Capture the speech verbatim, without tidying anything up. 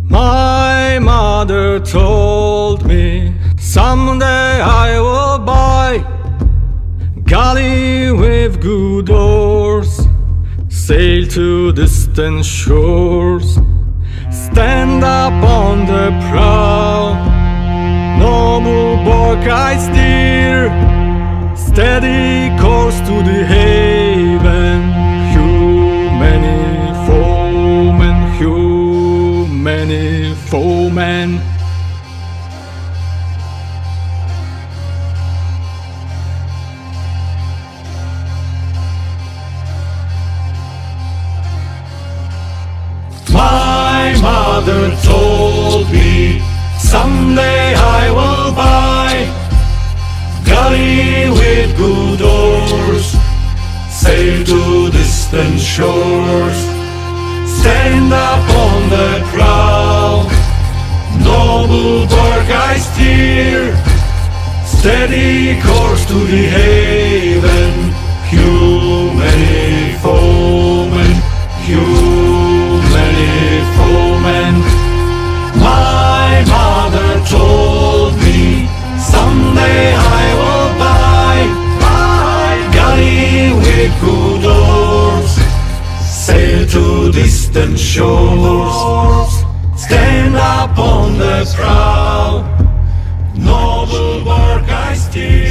My mother told me someday I will buy galley with good oars, sail to distant shores, stand up on the prow, noble bark I steer, steady course to the haven. Hew many foemen, hew many foemen. My mother told me someday I will buy galley with good oars, sail to distant shores, stand up on the prow, noble bark I steer, steady course to the haven. Hew many foemen, hew many foemen. My mother told me someday I will buy, buy galley with good oars, sail to distant shores, stand up on the prow, noble bark I steer.